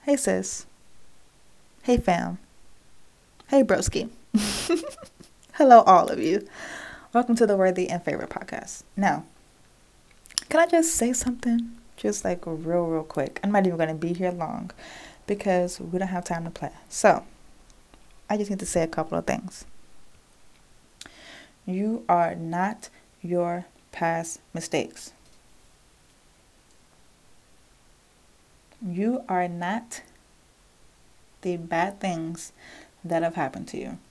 Hey sis. Hey fam. Hey broski. Hello all of you. Welcome to the Worthy and Favorite podcast. Now, can I just say something? Just like real quick. I'm not even going to be here long because we don't have time to play. So, I just need to say a couple of things. You are not your past mistakes. You are not the bad things that have happened to you.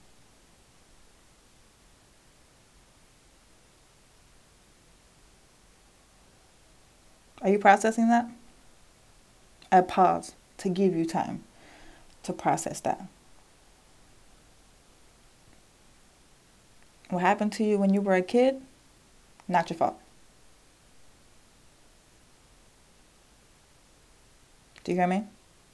Are you processing that? I pause to give you time to process that. What happened to you when you were a kid, not your fault. Do you hear me?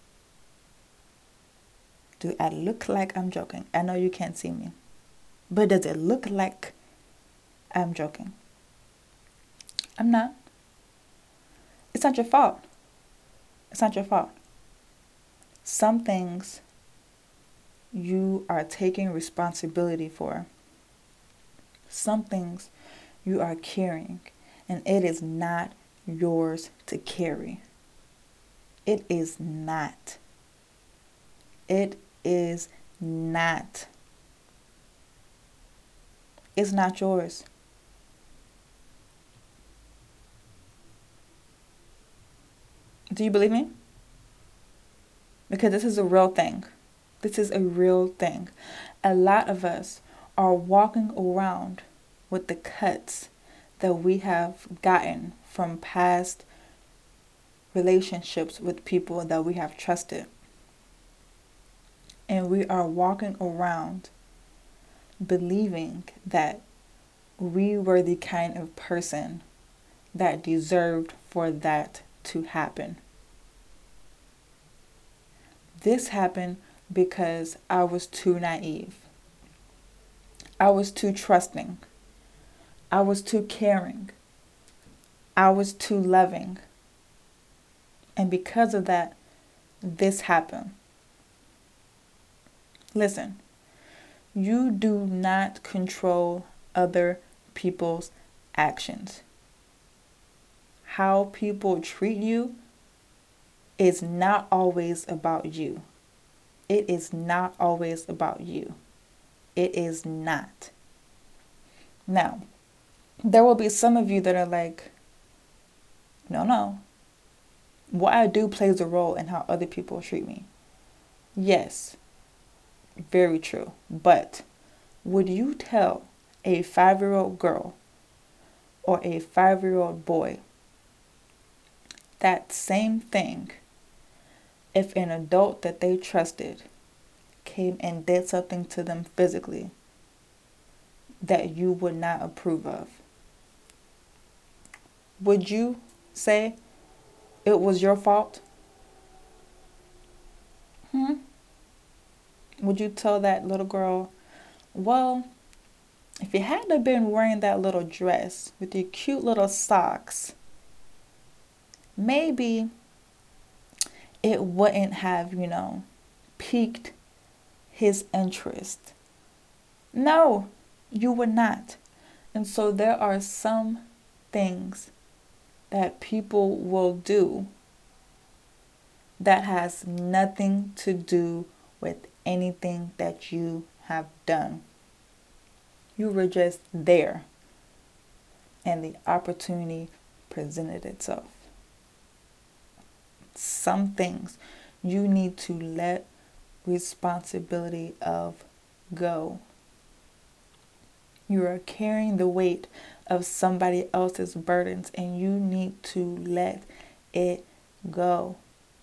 Do I look like I'm joking? I know you can't see me. But does it look like I'm joking? I'm not. It's not your fault. It's not your fault. Some things you are taking responsibility for. Some things you are carrying, and it is not yours to carry. It is not. It is not. It's not yours. Do you believe me? Because this is a real thing. This is a real thing. A lot of us are walking around with the cuts that we have gotten from past relationships with people that we have trusted. And we are walking around believing that we were the kind of person that deserved for that to happen. This happened because I was too naive. I was too trusting. I was too caring. I was too loving. And because of that, this happened. Listen, you do not control other people's actions. How people treat you is not always about you. It is not always about you. It is not. Now, there will be some of you that are like, no. What I do plays a role in how other people treat me. Yes, very true. But would you tell a 5-year-old girl or a 5-year-old boy that same thing if an adult that they trusted came and did something to them physically that you would not approve of? Would you say it was your fault? Would you tell that little girl, well, if you hadn't been wearing that little dress with your cute little socks, maybe it wouldn't have, piqued his interest? No, you would not. And so there are some things that people will do that has nothing to do with anything that you have done. You were just there and the opportunity presented itself. Some things you need to let responsibility of go. You are carrying the weight of somebody else's burdens and you need to let it go.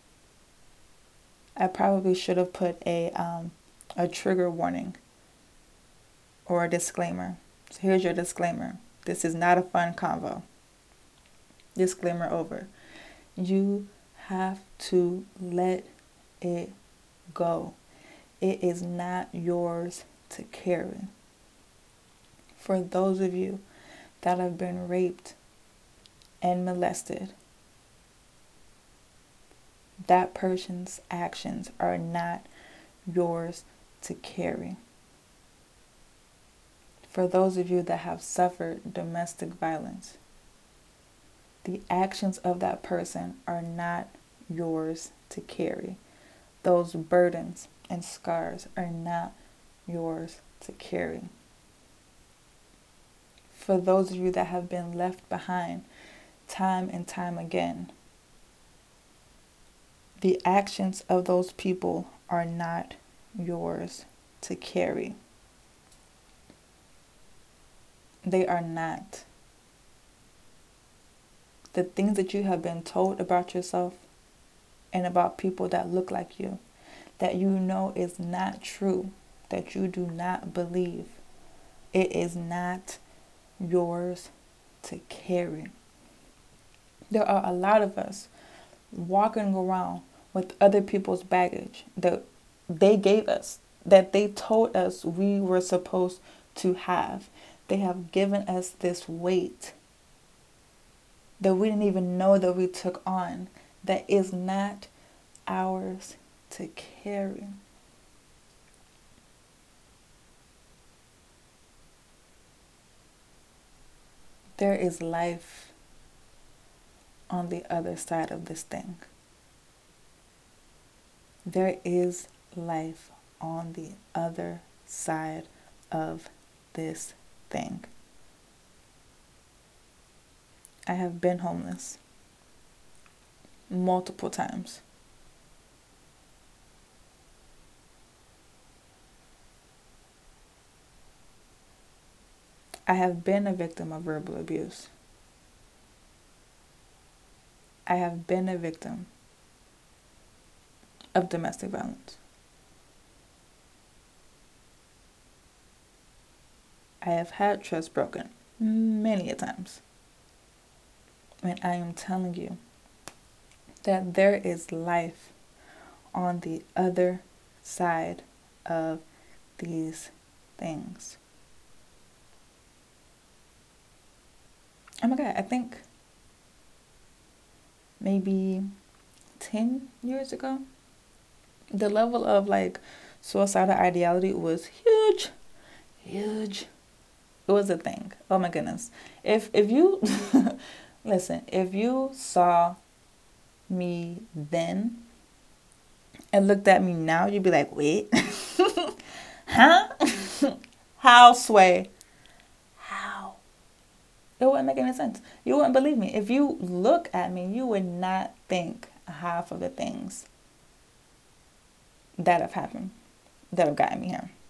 I probably should have put a trigger warning or a disclaimer. So here's your disclaimer. This is not a fun convo. Disclaimer over. You have to let it go. It is not yours to carry. For those of you that have been raped and molested, that person's actions are not yours to carry. For those of you that have suffered domestic violence, the actions of that person are not yours to carry. Those burdens and scars are not yours to carry. For those of you that have been left behind time and time again, the actions of those people are not yours to carry. They are not. The things that you have been told about yourself and about people that look like you, that you know is not true, that you do not believe, it is not yours to carry. There are a lot of us walking around with other people's baggage that they gave us, that they told us we were supposed to have. They have given us this weight that we didn't even know that we took on, that is not ours to carry. There is life on the other side of this thing. There is life on the other side of this thing. I have been homeless multiple times. I have been a victim of verbal abuse. I have been a victim of domestic violence. I have had trust broken many a times. And I am telling you that there is life on the other side of these things. Oh my God, I think maybe 10 years ago, the level of suicidal ideality was huge. It was a thing. Oh my goodness. If you listen, if you saw me then and looked at me now, you'd be like, wait, huh? How, Sway? How? It wouldn't make any sense. You wouldn't believe me. If you look at me, you would not think half of the things that have happened, that have gotten me here.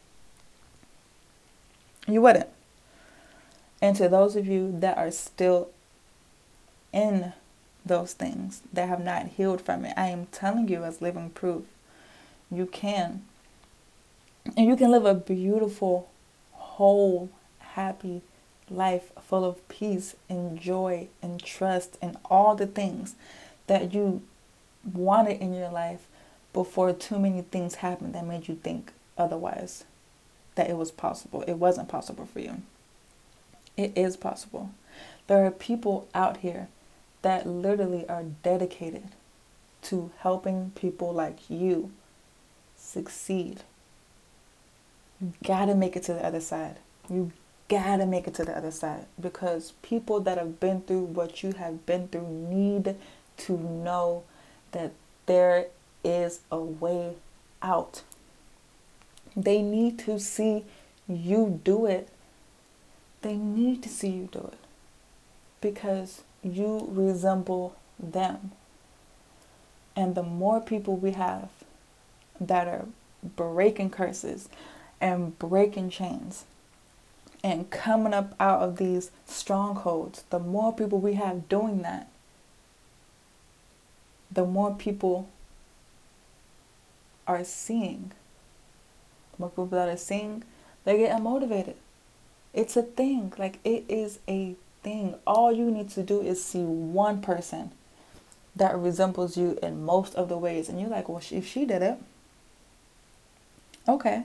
You wouldn't. And to those of you that are still in those things, that have not healed from it, I am telling you as living proof, you can. And you can live a beautiful, whole, happy life full of peace and joy and trust and all the things that you wanted in your life before too many things happened that made you think otherwise, that it was possible. It wasn't possible for you. It is possible. There are people out here that literally are dedicated to helping people like you succeed. You gotta make it to the other side. You gotta make it to the other side, because people that have been through what you have been through need to know that there is a way out. They need to see you do it. They need to see you do it because you resemble them. And the more people we have that are breaking curses and breaking chains and coming up out of these strongholds, the more people we have doing that, the more people are seeing. The more people that are seeing, they're getting motivated. It's a thing. It is a thing. All you need to do is see one person that resembles you in most of the ways. And you're like, well, if she did it, okay.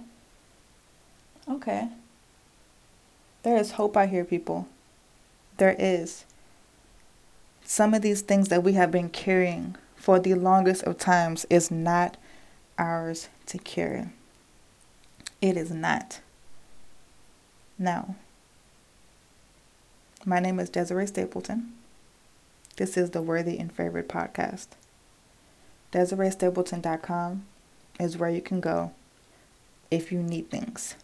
There is hope out here, people. There is. Some of these things that we have been carrying for the longest of times is not ours to carry. It is not. Now, my name is Desiree Stapleton. This is the Worthy and Favored podcast. DesireeStapleton.com is where you can go if you need things.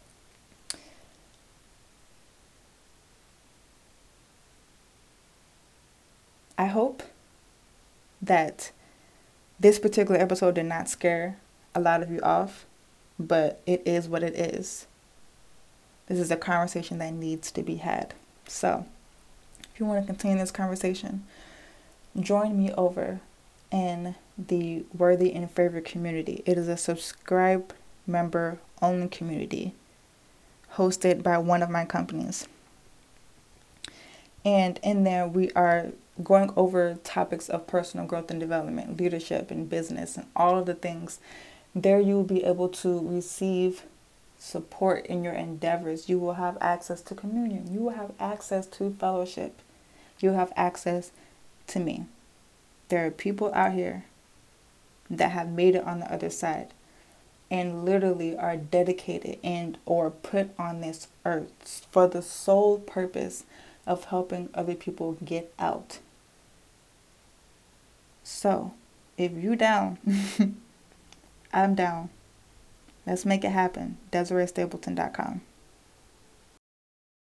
I hope that this particular episode did not scare a lot of you off, but it is what it is. This is a conversation that needs to be had. So, if you want to continue this conversation, join me over in the Worthy and Favored community. It is a subscribe member only community hosted by one of my companies. And in there, we are going over topics of personal growth and development, leadership and business, and all of the things. There you will be able to receive support in your endeavors. You will have access to communion. You will have access to fellowship. You will have access to me. There are people out here that have made it on the other side and literally are dedicated and or put on this earth for the sole purpose of helping other people get out. So, if you down, I'm down. Let's make it happen. DesireeStapleton.com.